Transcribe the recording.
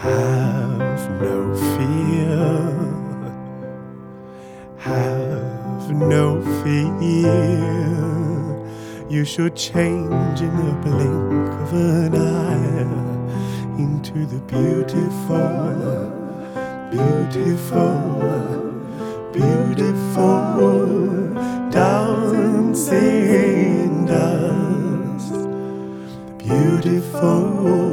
Have no fear, have no fear. You should change in the blink of an eye into the beautiful, beautiful, beautiful dancing dust. Beautiful